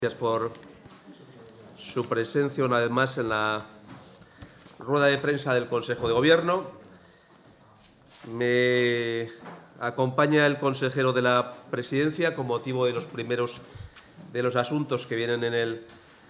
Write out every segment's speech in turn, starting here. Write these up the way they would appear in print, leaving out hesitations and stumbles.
Gracias por su presencia una vez más en la rueda de prensa del Consejo de Gobierno. Me acompaña el consejero de la Presidencia con motivo de los primeros de los asuntos que vienen en el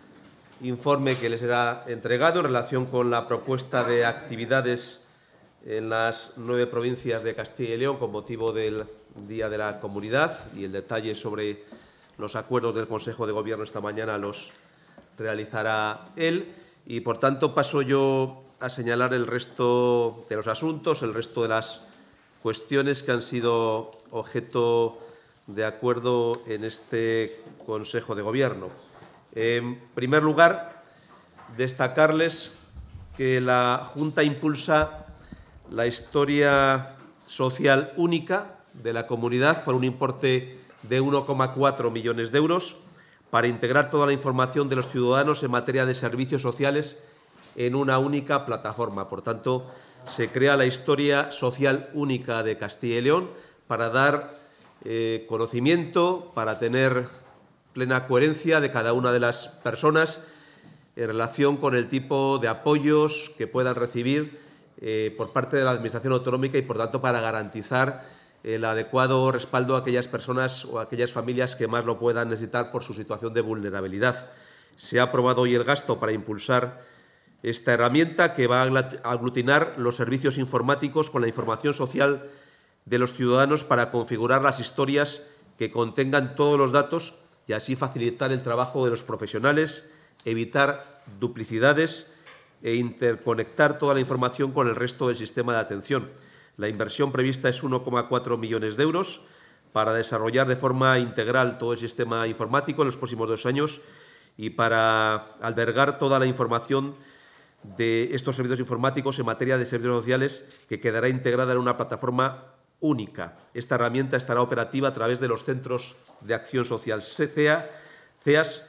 informe que les será entregado en relación con la propuesta de actividades en las 9 provincias de Castilla y León con motivo del Día de la Comunidad, y el detalle sobre los acuerdos del Consejo de Gobierno esta mañana los realizará él. Y, por tanto, paso yo a señalar el resto de los asuntos, el resto de las cuestiones que han sido objeto de acuerdo en este Consejo de Gobierno. En primer lugar, destacarles que la Junta impulsa la historia social única de la comunidad por un importe de 1,4 millones de euros para integrar toda la información de los ciudadanos en materia de servicios sociales en una única plataforma. Por tanto, se crea la historia social única de Castilla y León para dar conocimiento, para tener plena coherencia de cada una de las personas en relación con el tipo de apoyos que puedan recibir por parte de la Administración autonómica y, por tanto, para garantizar el adecuado respaldo a aquellas personas o a aquellas familias que más lo puedan necesitar por su situación de vulnerabilidad. Se ha aprobado hoy el gasto para impulsar esta herramienta que va a aglutinar los servicios informáticos con la información social de los ciudadanos para configurar las historias que contengan todos los datos y así facilitar el trabajo de los profesionales, evitar duplicidades e interconectar toda la información con el resto del sistema de atención. La inversión prevista es 1,4 millones de euros para desarrollar de forma integral todo el sistema informático en los próximos 2 años y para albergar toda la información de estos servicios informáticos en materia de servicios sociales que quedará integrada en una plataforma única. Esta herramienta estará operativa a través de los Centros de Acción Social CEAS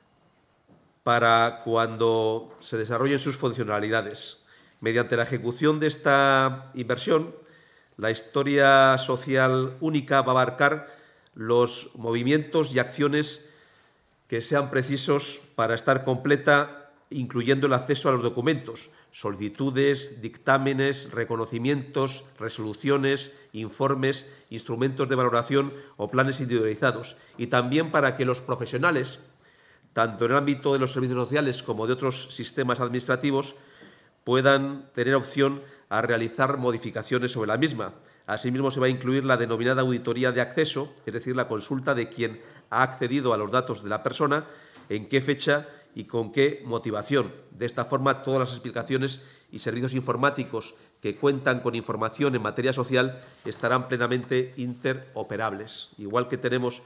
para cuando se desarrollen sus funcionalidades. Mediante la ejecución de esta inversión, la historia social única va a abarcar los movimientos y acciones que sean precisos para estar completa, incluyendo el acceso a los documentos, solicitudes, dictámenes, reconocimientos, resoluciones, informes, instrumentos de valoración o planes individualizados, y también para que los profesionales, tanto en el ámbito de los servicios sociales como de otros sistemas administrativos, puedan tener opción a realizar modificaciones sobre la misma. Asimismo, se va a incluir la denominada auditoría de acceso, es decir, la consulta de quien ha accedido a los datos de la persona, en qué fecha y con qué motivación. De esta forma, todas las explicaciones y servicios informáticos que cuentan con información en materia social estarán plenamente interoperables. Igual que tenemos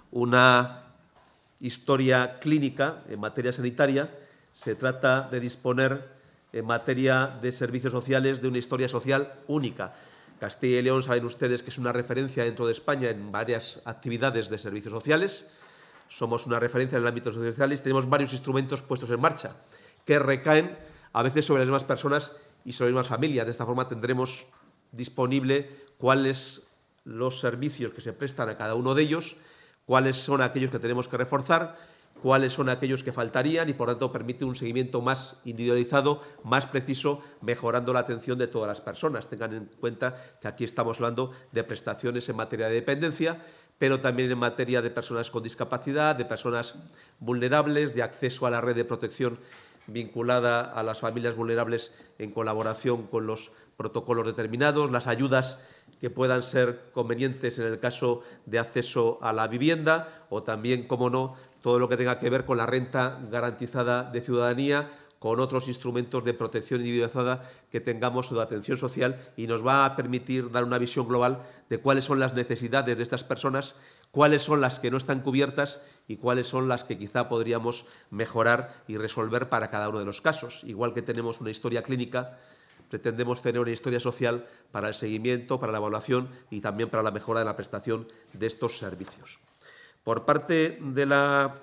una historia clínica en materia sanitaria, se trata de disponer en materia de servicios sociales de una historia social única. Castilla y León, saben ustedes que es una referencia dentro de España en varias actividades de servicios sociales. Somos una referencia en el ámbito de servicios sociales y tenemos varios instrumentos puestos en marcha que recaen a veces sobre las mismas personas y sobre las mismas familias. De esta forma tendremos disponible cuáles los servicios que se prestan a cada uno de ellos, cuáles son aquellos que tenemos que reforzar, cuáles son aquellos que faltarían y, por tanto, permite un seguimiento más individualizado, más preciso, mejorando la atención de todas las personas. Tengan en cuenta que aquí estamos hablando de prestaciones en materia de dependencia, pero también en materia de personas con discapacidad, de personas vulnerables, de acceso a la red de protección vinculada a las familias vulnerables en colaboración con los protocolos determinados, las ayudas que puedan ser convenientes en el caso de acceso a la vivienda o también, como no, todo lo que tenga que ver con la renta garantizada de ciudadanía, con otros instrumentos de protección individualizada que tengamos o de atención social, y nos va a permitir dar una visión global de cuáles son las necesidades de estas personas, cuáles son las que no están cubiertas y cuáles son las que quizá podríamos mejorar y resolver para cada uno de los casos. Igual que tenemos una historia clínica, pretendemos tener una historia social para el seguimiento, para la evaluación y también para la mejora de la prestación de estos servicios. Por parte de la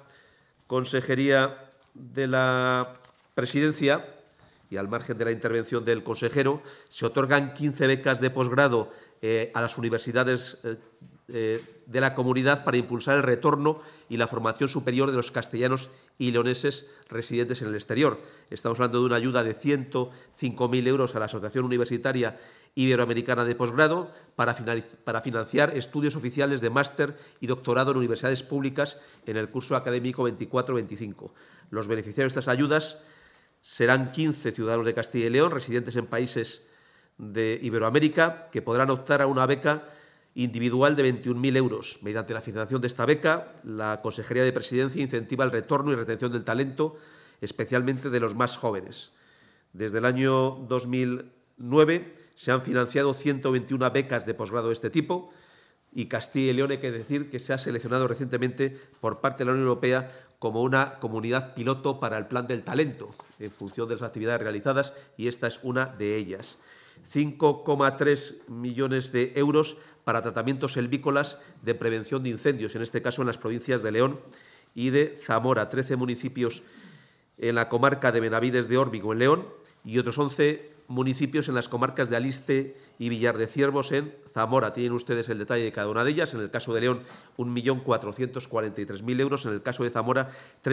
Consejería de la Presidencia, y al margen de la intervención del consejero, se otorgan 15 becas de posgrado a las universidades de la comunidad para impulsar el retorno y la formación superior de los castellanos y leoneses residentes en el exterior. Estamos hablando de una ayuda de 105.000 euros a la Asociación Universitaria Iberoamericana de Posgrado para financiar estudios oficiales de máster y doctorado en universidades públicas en el curso académico 24-25. Los beneficiarios de estas ayudas serán 15 ciudadanos de Castilla y León residentes en países de Iberoamérica que podrán optar a una beca individual de 21.000 euros. Mediante la financiación de esta beca, la Consejería de Presidencia incentiva el retorno y retención del talento, especialmente de los más jóvenes. Desde el año 2009 se han financiado 121 becas de posgrado de este tipo y Castilla y León, hay que decir, que se ha seleccionado recientemente por parte de la Unión Europea como una comunidad piloto para el Plan del Talento, en función de las actividades realizadas, y esta es una de ellas. 5,3 millones de euros para tratamientos selvícolas de prevención de incendios, en este caso en las provincias de León y de Zamora, 13 municipios en la comarca de Benavides de Órbigo, en León, y otros 11 municipios en las comarcas de Aliste y Villar de Ciervos, en Zamora. Tienen ustedes el detalle de cada una de ellas. En el caso de León, 1.443.000 euros. En el caso de Zamora,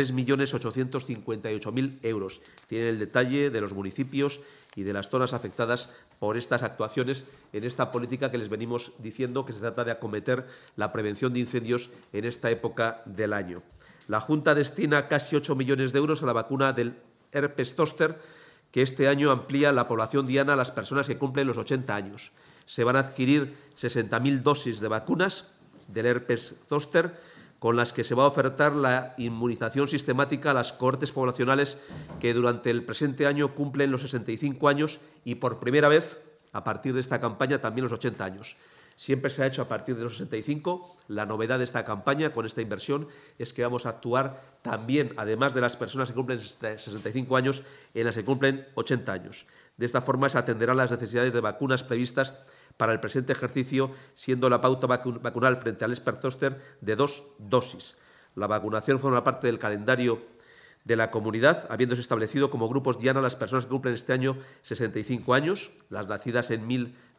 3.858.000 euros. Tienen el detalle de los municipios y de las zonas afectadas por estas actuaciones en esta política que les venimos diciendo, que se trata de acometer la prevención de incendios en esta época del año. La Junta destina casi 8 millones de euros a la vacuna del herpes zóster, que este año amplía la población diana a las personas que cumplen los 80 años. Se van a adquirir 60.000 dosis de vacunas del herpes zóster, con las que se va a ofertar la inmunización sistemática a las cohortes poblacionales que durante el presente año cumplen los 65 años y, por primera vez, a partir de esta campaña, también los 80 años. Siempre se ha hecho a partir de los 65. La novedad de esta campaña, con esta inversión, es que vamos a actuar también, además de las personas que cumplen 65 años, en las que cumplen 80 años. De esta forma se atenderán las necesidades de vacunas previstas para el presente ejercicio, siendo la pauta vacunal frente al herpes zóster de 2 dosis. La vacunación forma parte del calendario de la comunidad, habiéndose establecido como grupos diana las personas que cumplen este año 65 años, las nacidas en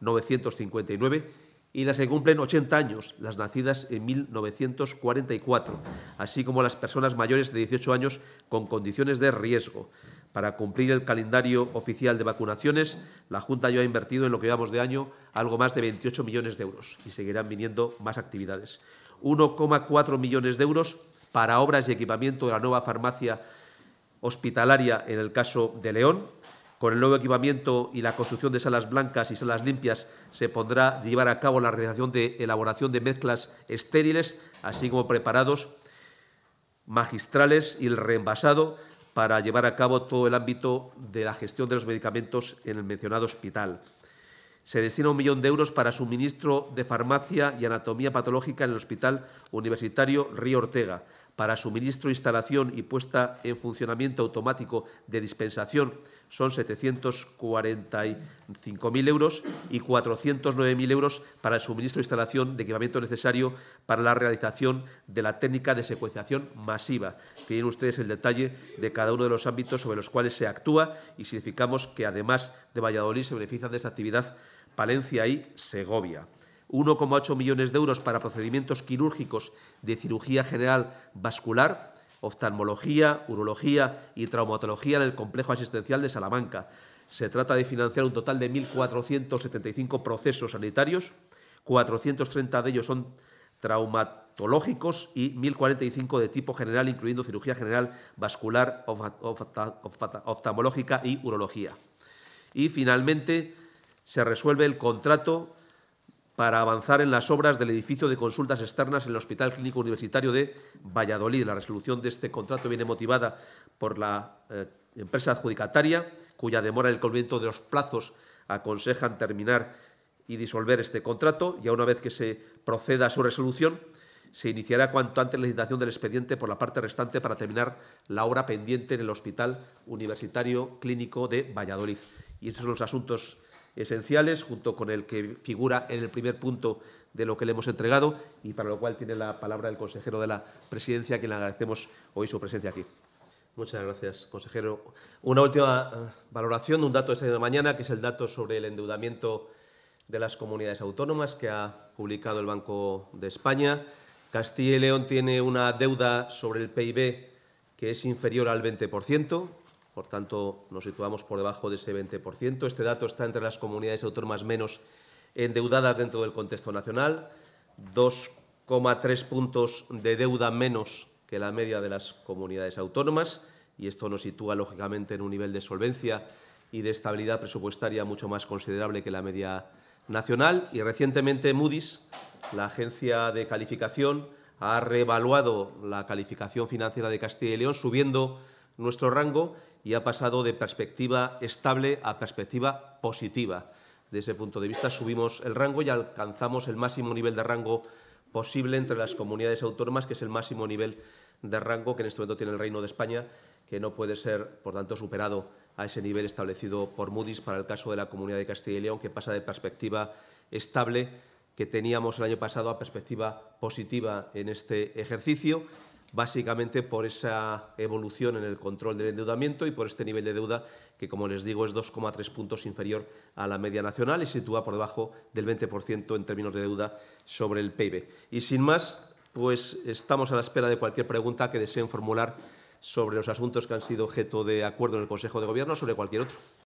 1959, y las que cumplen 80 años, las nacidas en 1944, así como las personas mayores de 18 años con condiciones de riesgo. Para cumplir el calendario oficial de vacunaciones, la Junta ya ha invertido en lo que llevamos de año algo más de 28 millones de euros y seguirán viniendo más actividades. 1,4 millones de euros para obras y equipamiento de la nueva farmacia hospitalaria en el caso de León. Con el nuevo equipamiento y la construcción de salas blancas y salas limpias se podrá llevar a cabo la realización de elaboración de mezclas estériles, así como preparados magistrales y el reenvasado para llevar a cabo todo el ámbito de la gestión de los medicamentos en el mencionado hospital. Se destina 1 millón de euros para suministro de farmacia y anatomía patológica en el Hospital Universitario Río Ortega, para suministro, instalación y puesta en funcionamiento automático de dispensación son 745.000 euros y 409.000 euros para el suministro e instalación de equipamiento necesario para la realización de la técnica de secuenciación masiva. Tienen ustedes el detalle de cada uno de los ámbitos sobre los cuales se actúa y significamos que, además de Valladolid, se benefician de esta actividad Palencia y Segovia. 1,8 millones de euros para procedimientos quirúrgicos de cirugía general vascular, oftalmología, urología y traumatología en el complejo asistencial de Salamanca. Se trata de financiar un total de 1.475 procesos sanitarios, 430 de ellos son traumatológicos y 1.045 de tipo general, incluyendo cirugía general, vascular, oftalmológica y urología. Y, finalmente, se resuelve el contrato para avanzar en las obras del edificio de consultas externas en el Hospital Clínico Universitario de Valladolid. La resolución de este contrato viene motivada por la empresa adjudicataria, cuya demora en el cumplimiento de los plazos aconsejan terminar y disolver este contrato, y una vez que se proceda a su resolución, se iniciará cuanto antes la licitación del expediente por la parte restante para terminar la obra pendiente en el Hospital Universitario Clínico de Valladolid. Y estos son los asuntos esenciales, junto con el que figura en el primer punto de lo que le hemos entregado, y para lo cual tiene la palabra el consejero de la Presidencia, a quien le agradecemos hoy su presencia aquí. Muchas gracias, consejero. Una última valoración, un dato de esta mañana, que es el dato sobre el endeudamiento de las comunidades autónomas que ha publicado el Banco de España. Castilla y León tiene una deuda sobre el PIB que es inferior al 20%, por tanto, nos situamos por debajo de ese 20%. Este dato está entre las comunidades autónomas menos endeudadas dentro del contexto nacional, 2,3 puntos de deuda menos que la media de las comunidades autónomas, y esto nos sitúa, lógicamente, en un nivel de solvencia y de estabilidad presupuestaria mucho más considerable que la media nacional. Y recientemente Moody's, la agencia de calificación, ha reevaluado la calificación financiera de Castilla y León, subiendo nuestro rango, y ha pasado de perspectiva estable a perspectiva positiva. Desde ese punto de vista, subimos el rango y alcanzamos el máximo nivel de rango posible entre las comunidades autónomas, que es el máximo nivel de rango que en este momento tiene el Reino de España, que no puede ser, por tanto, superado a ese nivel establecido por Moody's para el caso de la Comunidad de Castilla y León, que pasa de perspectiva estable que teníamos el año pasado a perspectiva positiva en este ejercicio, básicamente por esa evolución en el control del endeudamiento y por este nivel de deuda que, como les digo, es 2,3 puntos inferior a la media nacional y se sitúa por debajo del 20% en términos de deuda sobre el PIB. Y sin más, pues estamos a la espera de cualquier pregunta que deseen formular sobre los asuntos que han sido objeto de acuerdo en el Consejo de Gobierno, sobre cualquier otro.